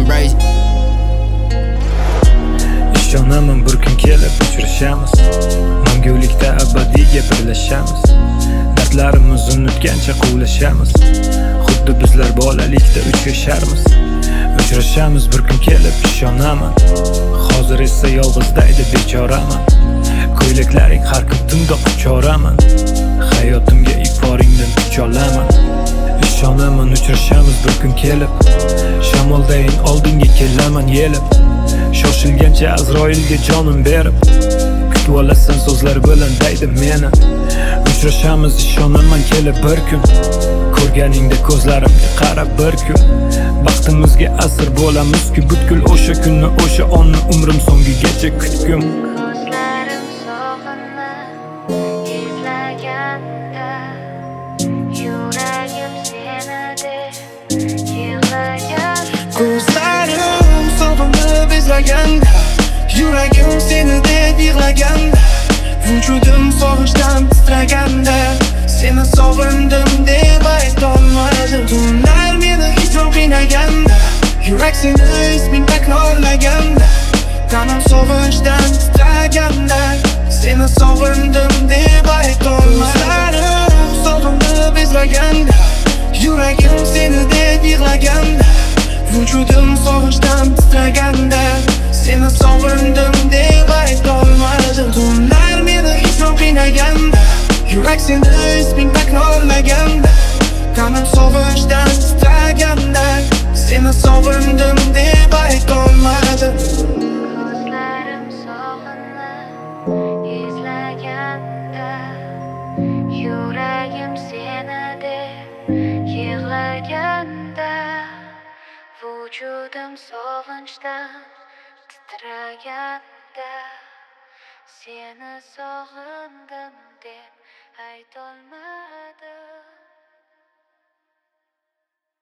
embrace. Ishonaman bir kun kelib uchrashamiz, mangulikda abadiyga birlashamiz. Dardlarimizni unutgancha quvlashamiz, xuddi bizlar bolalikda uch yasharmiz. Uchrashamiz bir kun kelib, ishonaman. Hozir esa yolg'izdaydi bechoraman. Ko'ylaklaring har kun tunda quchoraman. Hayotimga iforingdan kuch olaman. Ishonaman uchrashamiz bir kun kelib, shamoldayin oldinga kelaman yelib. Shoshilgancha Azroilga jonim berib, kutib olasan so'zlar bilan deydi meni. Uchrashamiz ishonaman kelib bir kun, ko'rganingda ko'zlarimga qarab bir kun. Baxtimizga asir bo'lamiz-ku butkul, o'sha kunni, o'sha onni umrim so'ngigacha kutgum. Ko'zlarim sog'inma izlaganda, yuragim seni deb yig'lagan. Ko'zlarim sog'inib izlaganda, yuragim seni deb yig'laganda, vujudim sog'inchdan titraganda, seni sog'indim deb aytolmadim. Tunlar meni hech qiynaganda, yurak seni isming takrorlaganda, tanam sog'inchdan titraganda, seni sog'indim deb aytolmadim. Sog'inib izlaganda, yuragim seni deb yig'laganda, vujudim sog'inchdan titraganda, seni sog'indim deb aytolmadim. Tunlar meni hech qiynaganda, yurak seni isming takrorlaganda, tanam sog'inchdan titraganda, seni sog'indim deb aytolmadim. Ko'zlarim sog'inib izlaganda, yuragim seni deb yig'laganda, vujudim sog'inchdan titraganda, seni sog'indim deb aytolmadim.